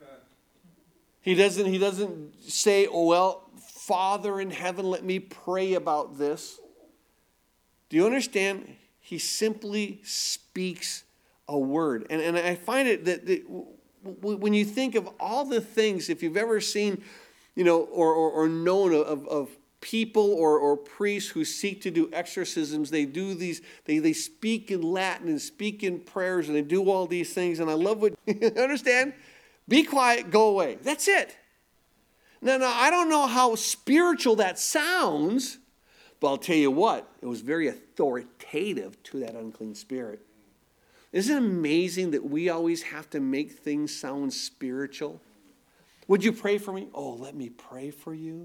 He doesn't say, oh, well, Father in heaven, let me pray about this. Do you understand? He simply speaks a word. And I find it that when you think of all the things, if you've ever seen, or known of people or priests who seek to do exorcisms, they do these, they speak in Latin and speak in prayers and they do all these things. And I love what, understand? Be quiet, go away. That's it. Now, I don't know how spiritual that sounds, but I'll tell you what, it was very authoritative to that unclean spirit. Isn't it amazing that we always have to make things sound spiritual? Would you pray for me? Oh, let me pray for you.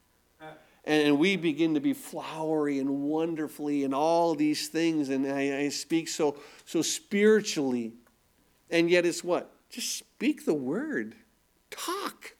And we begin to be flowery and wonderfully and all these things. And I speak so spiritually. And yet it's what? Just speak the word. Talk.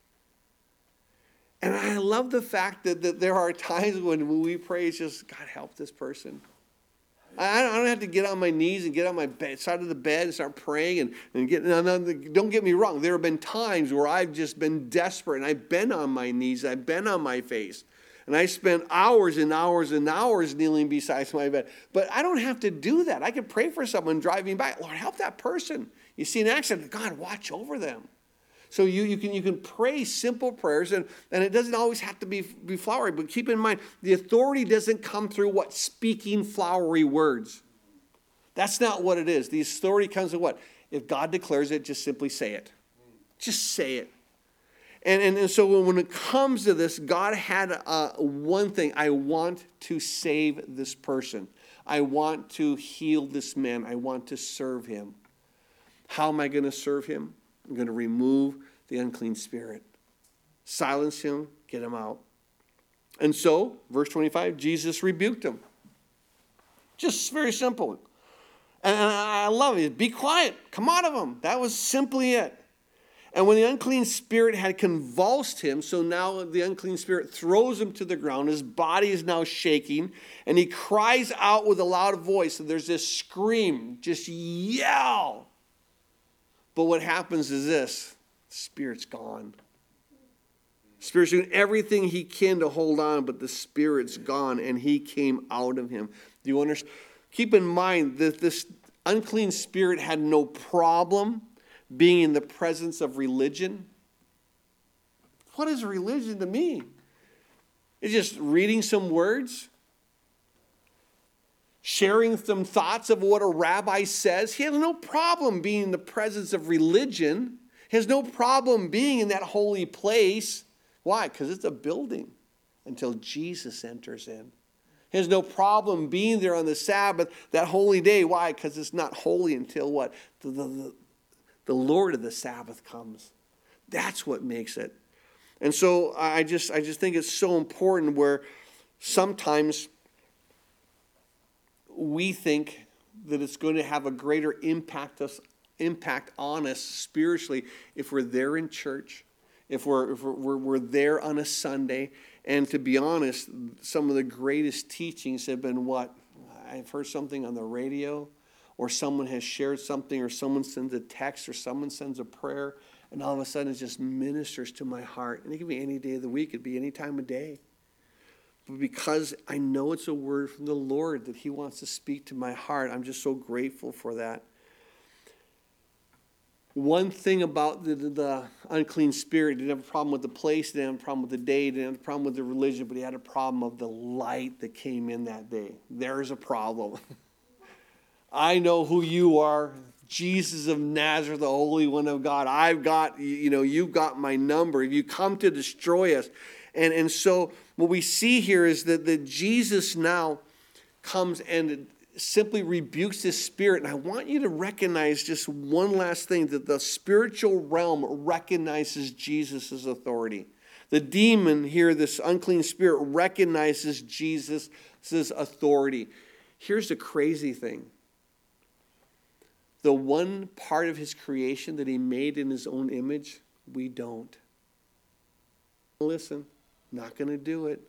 And I love the fact that there are times when we pray, it's just, God, help this person. I don't have to get on my knees and get on my side of the bed and start praying and get. No, don't get me wrong. There have been times where I've just been desperate and I've been on my knees, I've been on my face, and I spent hours and hours and hours kneeling beside my bed. But I don't have to do that. I can pray for someone driving by. Lord, help that person. You see an accident, God, watch over them. So you can pray simple prayers, and it doesn't always have to be flowery. But keep in mind, the authority doesn't come through what? Speaking flowery words. That's not what it is. The authority comes in what? If God declares it, just simply say it. Just say it. And so when it comes to this, God had one thing. I want to save this person. I want to heal this man. I want to serve him. How am I going to serve him? I'm going to remove the unclean spirit. Silence him, get him out. And so, verse 25, Jesus rebuked him. Just very simple. And I love it. Be quiet. Come out of him. That was simply it. And when the unclean spirit had convulsed him, so now the unclean spirit throws him to the ground. His body is now shaking. And he cries out with a loud voice. And there's this scream. Just yell. But what happens is this. The spirit's gone. The spirit's doing everything he can to hold on, but the spirit's gone, and he came out of him. Do you understand? Keep in mind that this unclean spirit had no problem being in the presence of religion. What is religion to me? It's just reading some words, sharing some thoughts of what a rabbi says. He has no problem being in the presence of religion. He has no problem being in that holy place. Why? Because it's a building until Jesus enters in. He has no problem being there on the Sabbath, that holy day. Why? Because it's not holy until what? The Lord of the Sabbath comes. That's what makes it. And so I just think it's so important where sometimes we think that it's going to have a greater impact on us spiritually if we're there in church, if we're there on a Sunday. And to be honest, some of the greatest teachings have been what? I've heard something on the radio, or someone has shared something, or someone sends a text, or someone sends a prayer, and all of a sudden it just ministers to my heart. And it can be any day of the week. It could be any time of day. But because I know it's a word from the Lord that he wants to speak to my heart, I'm just so grateful for that. One thing about the unclean spirit, didn't have a problem with the place, didn't have a problem with the day, didn't have a problem with the religion, but he had a problem of the light that came in that day. There's a problem. I know who you are, Jesus of Nazareth, the Holy One of God. I've got, you've got my number. You come to destroy us. And so what we see here is that Jesus now comes and simply rebukes this spirit. And I want you to recognize just one last thing, that the spiritual realm recognizes Jesus' authority. The demon here, this unclean spirit, recognizes Jesus' authority. Here's the crazy thing. The one part of his creation that he made in his own image, we don't. Listen, not going to do it.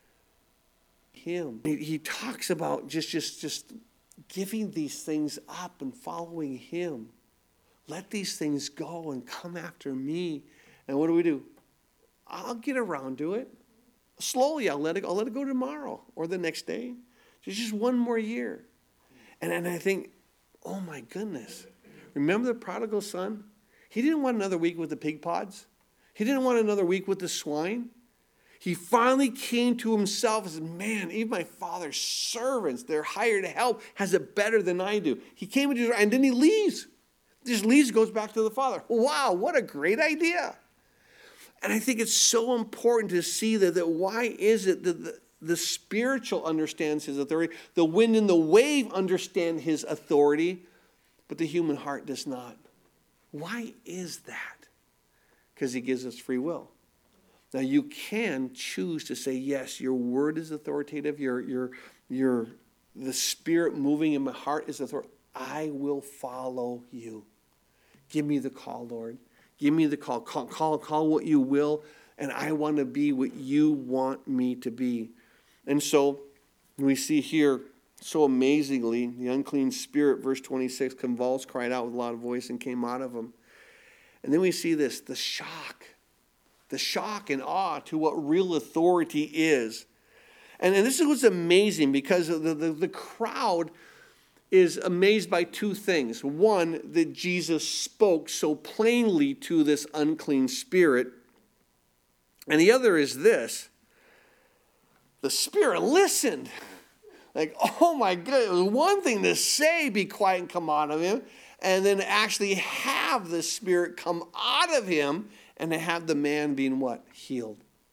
Him. He talks about just giving these things up and following him. Let these things go and come after me. And what do? I'll get around to it. Slowly, I'll let it go tomorrow or the next day. Just one more year. And I think, oh my goodness, Remember the prodigal son? He didn't want another week with the pig pods. He didn't want another week with the swine. He finally came to himself and said, man, even my father's servants, they're hired help, has it better than I do. He came into, and then he leaves. Just leaves, goes back to the father. Wow, what a great idea. And I think it's so important to see that why is it that the spiritual understands his authority, the wind and the wave understand his authority, but the human heart does not. Why is that? Because he gives us free will. Now you can choose to say, yes, your word is authoritative, the spirit moving in my heart is authoritative. I will follow you. Give me the call, Lord. Give me the call. Call what you will, and I want to be what you want me to be. And so we see here, so amazingly, the unclean spirit, verse 26, convulsed, cried out with a loud voice, and came out of him. And then we see this, the shock and awe to what real authority is. And this is what's amazing, because the crowd is amazed by two things. One, that Jesus spoke so plainly to this unclean spirit. And the other is this. The spirit listened. Like, oh my God, it was one thing to say, be quiet and come out of him, and then actually have the spirit come out of him and to have the man being what? Healed.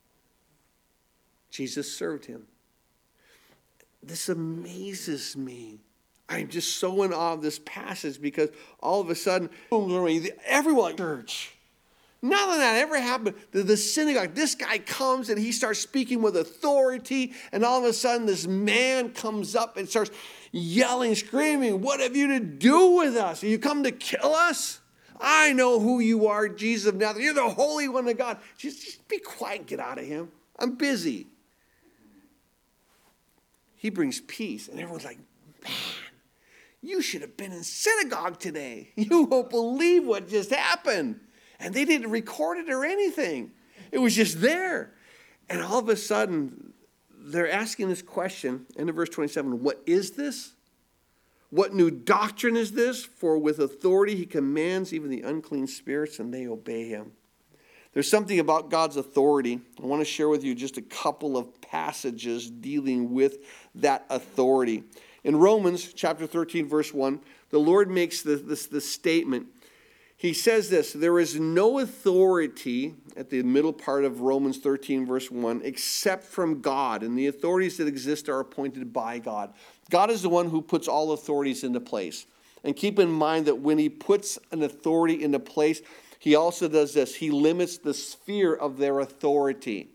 Jesus served him. This amazes me. I'm just so in awe of this passage, because all of a sudden, everyone, church. None of that ever happened. The synagogue, this guy comes and he starts speaking with authority, and all of a sudden this man comes up and starts yelling, screaming, what have you to do with us? Are you come to kill us? I know who you are, Jesus of Nazareth. You're the Holy One of God. Just be quiet and get out of him. I'm busy. He brings peace, and everyone's like, man, you should have been in synagogue today. You won't believe what just happened. And they didn't record it or anything. It was just there. And all of a sudden, they're asking this question, end of verse 27, what is this? What new doctrine is this? For with authority he commands even the unclean spirits, and they obey him. There's something about God's authority. I want to share with you just a couple of passages dealing with that authority. In Romans chapter 13, verse 1, the Lord makes this statement. He says this, there is no authority, at the middle part of Romans 13, verse 1, except from God. And the authorities that exist are appointed by God. God is the one who puts all authorities into place. And keep in mind that when he puts an authority into place, he also does this. He limits the sphere of their authority.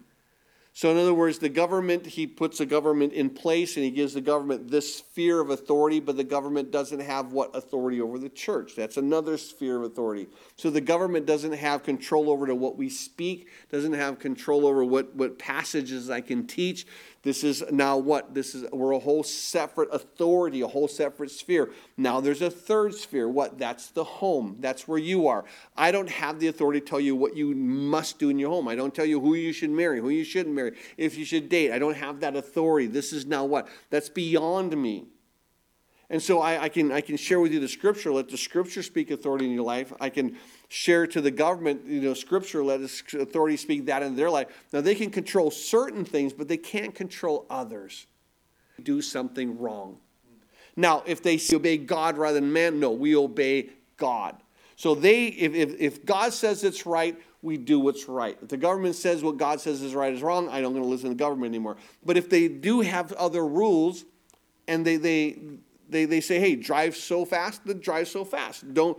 So in other words, the government, he puts a government in place and he gives the government this sphere of authority, but the government doesn't have what authority over the church. That's another sphere of authority. So the government doesn't have control over to what we speak, doesn't have control over what passages I can teach. This is now what? We're a whole separate authority, a whole separate sphere. Now there's a third sphere. What? That's the home. That's where you are. I don't have the authority to tell you what you must do in your home. I don't tell you who you should marry, who you shouldn't marry, if you should date. I don't have that authority. This is now what? That's beyond me. And so I can share with you the scripture. Let the scripture speak authority in your life. I can share to the government, scripture, let the authority speak that in their life. Now they can control certain things, but they can't control others. Do something wrong. Now, if they obey God rather than man, no, we obey God. So if God says it's right, we do what's right. If the government says what God says is right is wrong, I don't going to listen to the government anymore. But if they do have other rules, and they say, hey, drive so fast, then drive so fast. Don't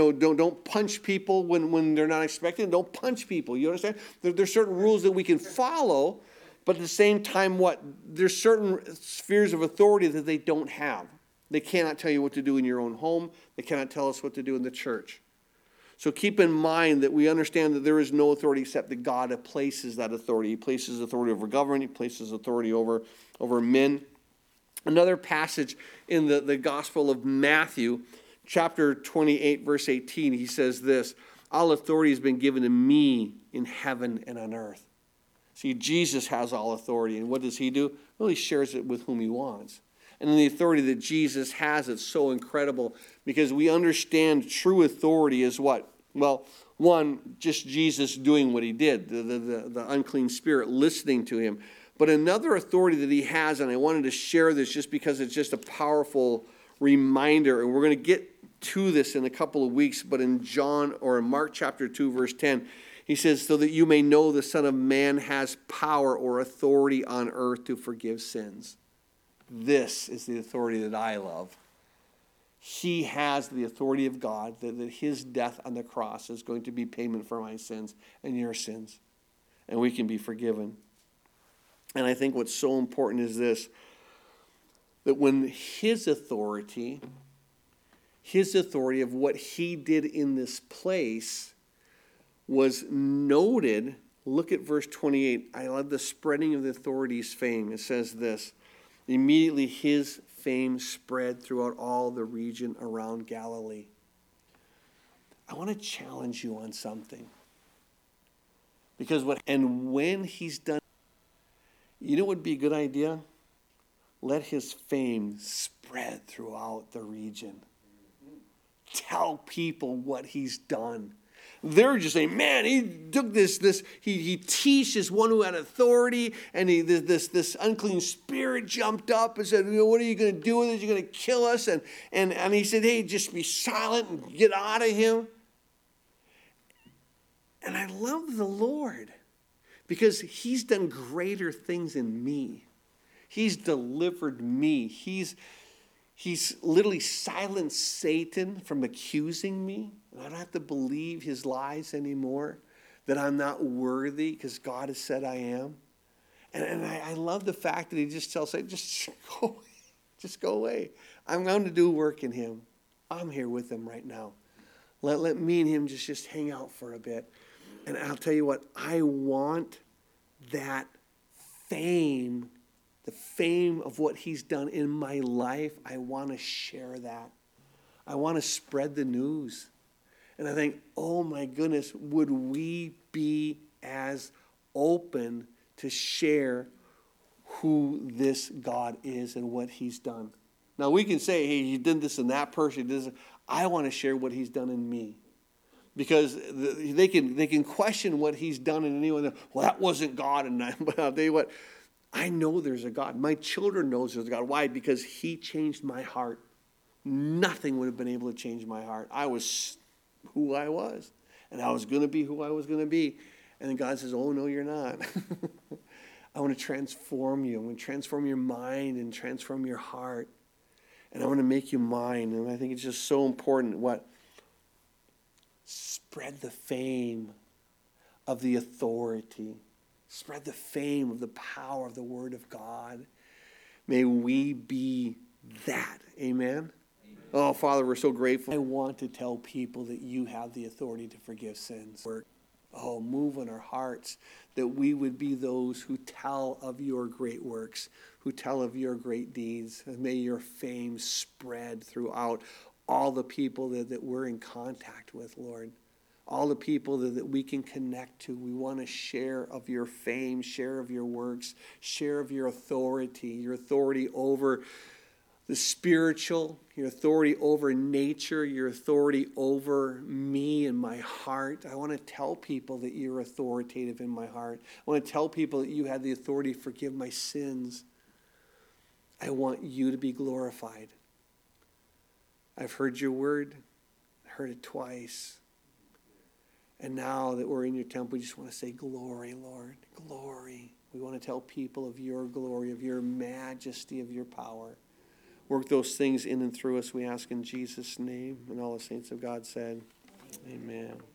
punch people when they're not expecting. Don't punch people. You understand? There's certain rules that we can follow, but at the same time, there's certain spheres of authority that they don't have. They cannot tell you what to do in your own home. They cannot tell us what to do in the church. So keep in mind that we understand that there is no authority except that God places that authority. He places authority over government. He places authority over men. Another passage in the Gospel of Matthew, chapter 28, verse 18, he says this, all authority has been given to me in heaven and on earth. See, Jesus has all authority, and what does he do? Well, he shares it with whom he wants. and in the authority that Jesus has. It's so incredible because we understand true authority is what? Well, one, just Jesus doing what he did, the unclean spirit listening to him. But another authority that he has, and I wanted to share this just because it's just a powerful reminder, and we're going to get to this in a couple of weeks, but in Mark chapter 2, verse 10, he says, so that you may know the Son of Man has power or authority on earth to forgive sins. This is the authority that I love. He has the authority of God, that his death on the cross is going to be payment for my sins and your sins. And we can be forgiven. And I think what's so important is this, that when his authority of what he did in this place was noted, look at verse 28. I love the spreading of the authority's fame. It says this, immediately his fame spread throughout all the region around Galilee. I want to challenge you on something. Because when he's done, you know what would be a good idea? Let his fame spread throughout the region. Tell people what he's done. They're just saying, man, he took he teaches one who had authority, and this unclean spirit jumped up and said, what are you going to do with it? You're going to kill us? And he said, hey, just be silent and get out of him. And I love the Lord because he's done greater things in me. He's delivered me. He's literally silenced Satan from accusing me. And I don't have to believe his lies anymore, that I'm not worthy because God has said I am. And I love the fact that he just tells Satan, just go away. I'm going to do work in him. I'm here with him right now. Let me and him just hang out for a bit. And I'll tell you what, I want that fame, the fame of what he's done in my life. I want to share that. I want to spread the news. And I think, oh my goodness, would we be as open to share who this God is and what he's done? Now we can say, hey, he did this and that person did this. I want to share what he's done in me. Because they can question what he's done in anyone. Well, that wasn't God. But I'll tell you what, I know there's a God. My children know there's a God. Why? Because he changed my heart. Nothing would have been able to change my heart. I was who I was. And I was going to be who I was going to be. And then God says, oh, no, you're not. I want to transform you. I want to transform your mind and transform your heart. And I want to make you mine. And I think it's just so important what? Spread the fame of the authority. Spread the fame of the power of the Word of God. May we be that. Amen? Oh, Father, we're so grateful. I want to tell people that you have the authority to forgive sins. Oh, move in our hearts that we would be those who tell of your great works, who tell of your great deeds. And may your fame spread throughout all the people that we're in contact with, Lord. All the people that we can connect to. We want to share of your fame, share of your works, share of your authority over the spiritual, your authority over nature, your authority over me and my heart. I want to tell people that you're authoritative in my heart. I want to tell people that you have the authority to forgive my sins. I want you to be glorified. I've heard your word. I heard it twice. And now that we're in your temple, we just want to say, glory, Lord, glory. We want to tell people of your glory, of your majesty, of your power. Work those things in and through us, we ask in Jesus' name. And all the saints of God said, amen.